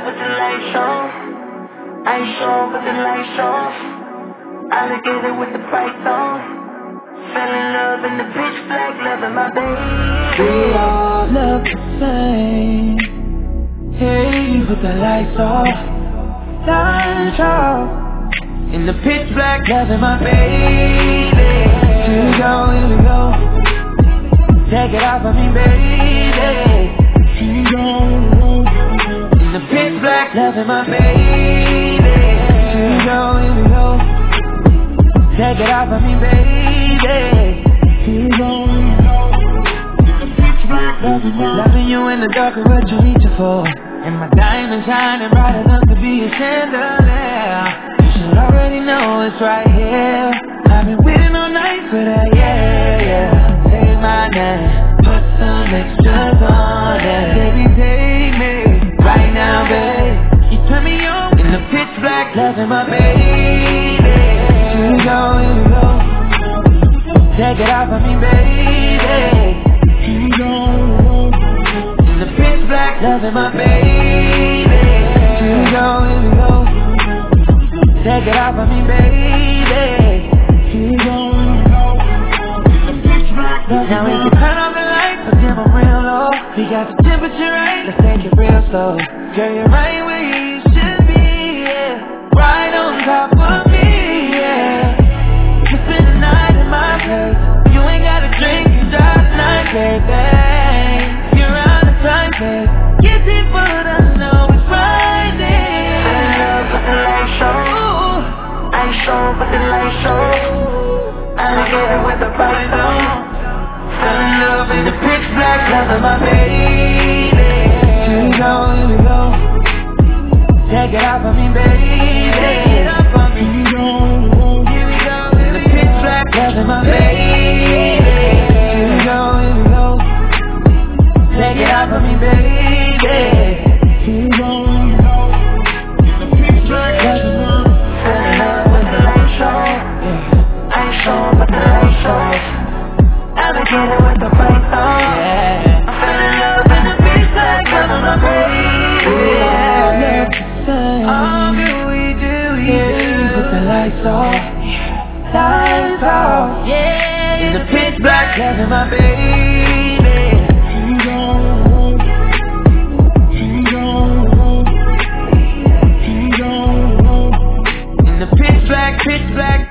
with the lights off. Ice on with the lights off. Alligator with the price on. Fell in love in the pitch black, loving my baby. We all look the same. Hey, with the lights off. Lights off. In the pitch black, loving my baby. Here we go, here we go. Take it off of me, baby. Here we go. In the pitch black, loving my baby. Here we go, here we go. Take it off of me, baby. Here we go. Loving you in the dark is what you reaching for. And my diamond shining bright enough to be a chandelier. You should already know it's right here. I've been waiting all night for that, yeah. Say my name, put some extras on it. Baby, take me right now, babe. You turn me on in the pitch black, loving my baby. Here we go, here we go. Take it off of me, baby. Here we go. In the pitch black, loving my baby. Here we go, here we go. Take it off of me, baby. Here we go. Now we can turn off the lights, but dim them real low. We got the temperature right, let's take it real slow. Girl, you're right where you should be, yeah. Right on top of me, yeah. You spend the night in my place. You ain't gotta drink, you just nice, baby. You're out of time, babe. Get it, but I know it's Friday. Fell in love with the lights on. Ice on with the lights on. Alligator with the price on. Fell in love in the pitch black, loving my baby. Here we go, here we go. Take it off of me, baby. Take it off of me. Here we go, in the pitch black, loving my baby. Here we go, here we go. Take it off of me, baby. Here we go. In the pitch black, loving my baby. Fell in love with the lights on. Ice on with the lights on. Alligator with the price on. Yeah. I fell in love in the pitch black, loving my baby. All do we do, yeah. Put the lights off. Lights off. Yeah. In the pitch black, loving my baby. Here we go. Here we go. Here we go. In the pitch black,